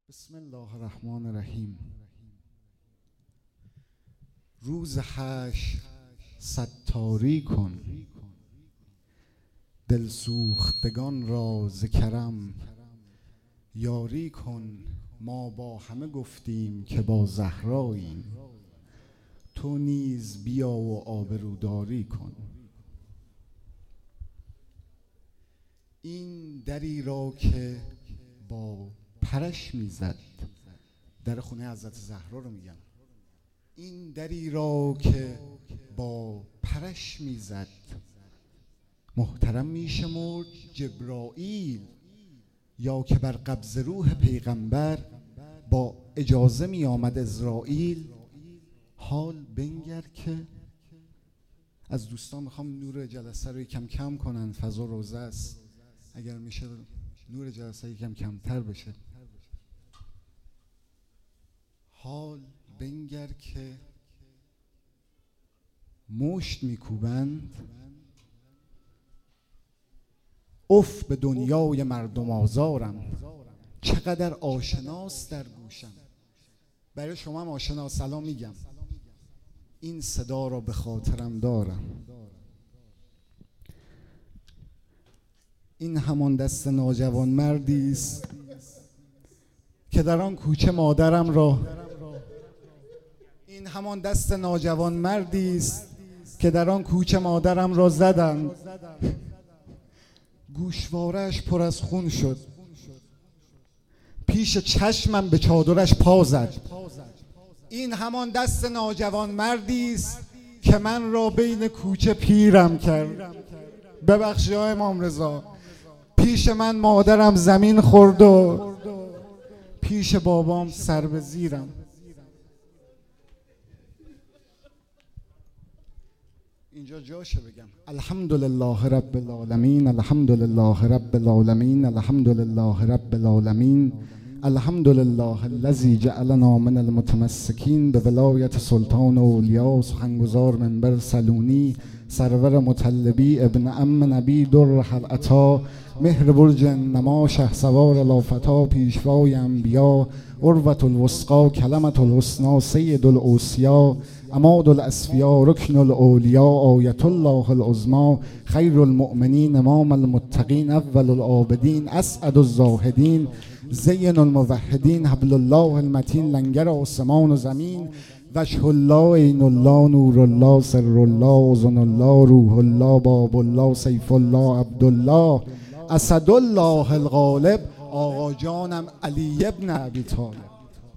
بسم الله الرحمن الرحیم. روز حشر ستاری کن، دل سوختگان را ز کرم یاری کن. ما با همه گفتیم که با زهراییم، تو نیز بیا و آبروداری کن. این دری را که با پرش میزد، در خونه حضرت زهرا رو میگم، این دری را که با پرش میزد محترم میشمرد جبرائیل، یا که بر قبض روح پیغمبر با اجازه می آمد اسرائیل. حال بنگر که از دوستان میخوام نور جلسه رو یکم کم کنن، فضا روزه است، اگر میشه نور جلسه یکم کمتر بشه. حال بنگر که مشت میکوبند، اف به دنیای مردم آزارم، چقدر آشناست در گوشم. برای شما هم آشنا سلام میگم، این صدا را به خاطرم دارم. این همان دست نوجوان مردی است که در آن کوچه مادرم را، این همان دست نوجوان مردی است که در آن کوچه مادرم را زدند، گوشوارش پر از خون شد، پیش چشمم به چادرش پا زد. این همان دست نوجوان مردی است که من را بین کوچه پیرم کرد. ببخشید آقای امام رضا، پیش من مادرم زمین خورد و پیش بابام سر به زیرم. اینجا جاشه بگم الحمدلله رب العالمین، الحمدلله رب العالمین، الحمدلله رب العالمین، الحمدلله الذی جعلنا من المتمسکین به ولایت سلطان اولیا. سخنگزار منبر سلونی، سرور مطلبی، ابن ام نبی در حلعتا، مهر برج نما، شهسوار لافتا، پیشوای انبیا، عروة الوثقی، کلمة الحسنی، سید الاوصیا، عماد الاسفیا، رکن الاولیا، آیت الله العظمی، خیر المؤمنین، امام المتقین، اول العابدین، اسعد الزاهدین، زین الموحدین، حبل الله المتین، لنگر آسمان و زمین، وجه الله، عین الله، نور الله، سر الله، اذن الله، روح الله، باب الله، سیف الله، عبدالله، اسد الله الغالب، آقا جانم علی ابن ابی طالب.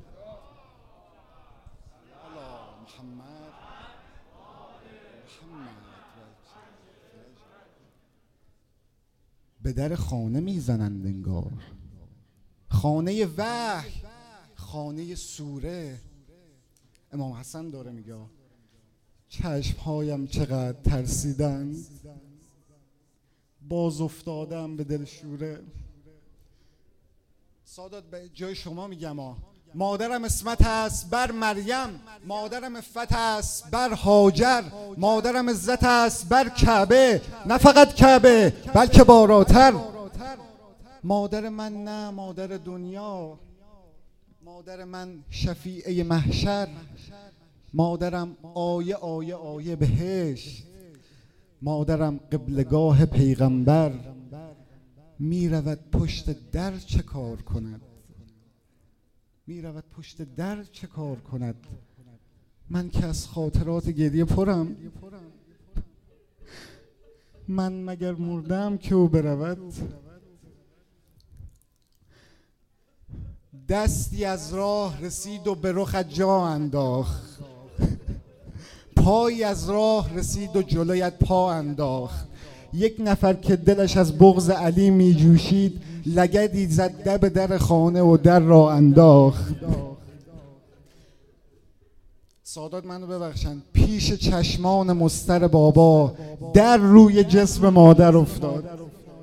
به در خانه میزنند انگار، خانه وحی، خانه سوره. امام حسن داره میگه چشمهایم چقدر ترسیدن، باز افتادم به دل شوره. سادات به جای شما میگم مادرم اسمت است بر مریم، مادرم افت است بر هاجر، مادرم عزت است بر کعبه، نه فقط کعبه بلکه بالاتر. مادر من نه مادر دنیا، مادر من شفیعه محشر، مادرم آیه آیه آیه بهشت، مادرم قبلگاه پیغمبر. می رود پشت در چه کار کند، می رود پشت در چه کار کند. من که از خاطرات گریه پرم، من مگر مردم که او برود. دستی از راه رسید و به رخت جا انداخت، پایی از راه رسید و جلویت پا انداخت. یک نفر که دلش از بغض علی می جوشید، لگدی زد دب در خانه و در را انداخت. سادات منو ببخشن، پیش چشمان مستر بابا در روی جسم مادر افتاد.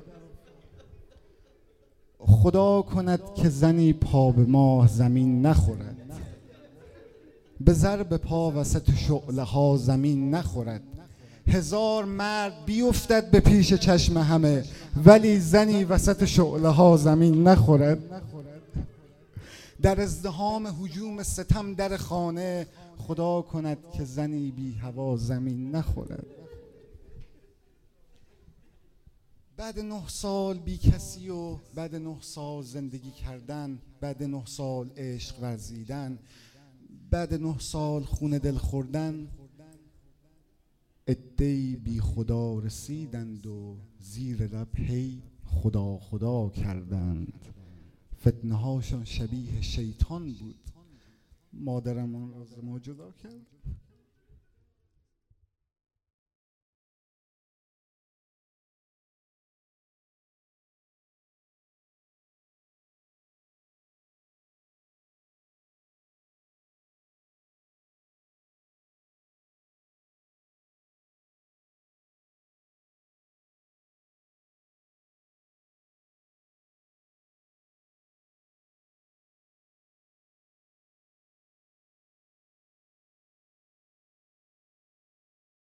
خدا کند که زنی پا به ماه زمین نخورد، به ضرب پا وسط شعله ها زمین نخورد. هزار مرد بیفتد به پیش چشم همه، ولی زنی وسط شعله ها زمین نخورد. در ازدحام هجوم ستم در خانه، خدا کند که زنی بی هوا زمین نخورد. بعد 9 سال بی کسی و بعد 9 سال زندگی کردن، بعد 9 سال عشق ورزیدن، بعد 9 سال خون دل خوردن، عده‌ای بی خدا رسیدند و زیر لب هی خدا خدا کردند. فتنه هاشون شبیه شیطان بود، مادرم آن را ز ما جدا کرد.